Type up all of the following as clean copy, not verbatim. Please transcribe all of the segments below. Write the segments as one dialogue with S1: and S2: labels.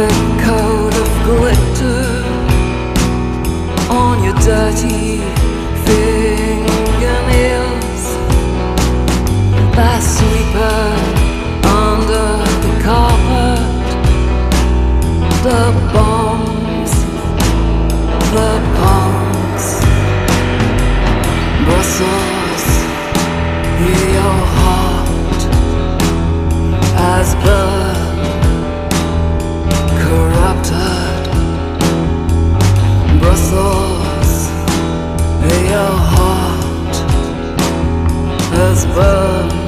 S1: thick coat of glitter on your dirty fingernails. That sweeper under the carpet, the bombs, the punks, Brussels, your heart has burned, corrupted. Brussels, your heart has burned,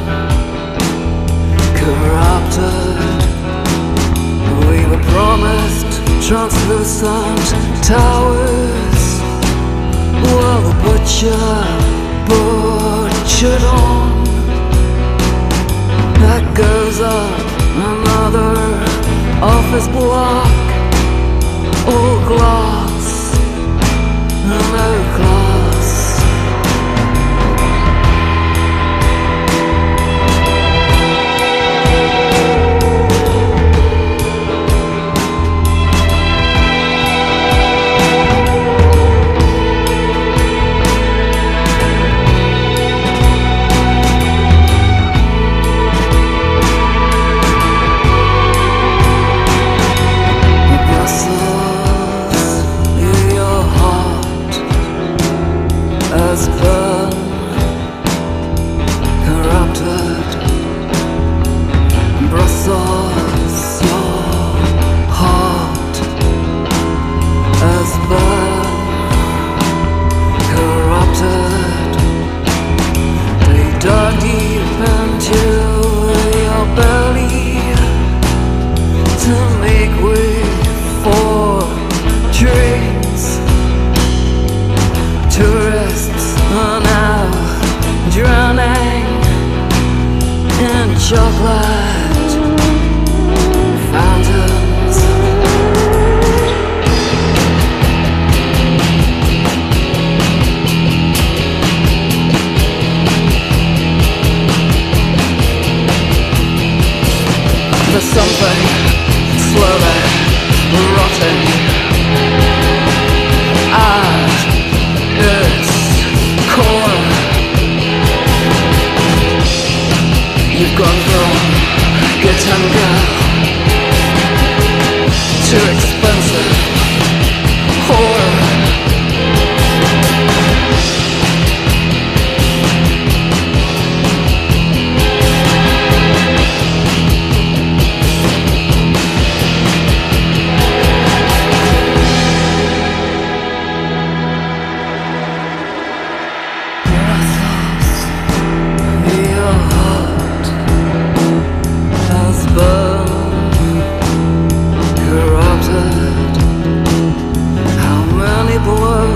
S1: corrupted. We were promised translucent towers. Well, the butchered on. That goes up another office block, all glass, no glass. Has burned, corrupted. Brussels, your heart has burned, corrupted. They dug deep into your belly to make way for drinks. Tourists are now drowning in chocolate fountains. There's something slowly rotting at its core. You've gone from guitar girl to expensive whore.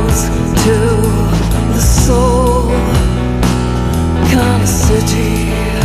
S1: To the soul, kind of city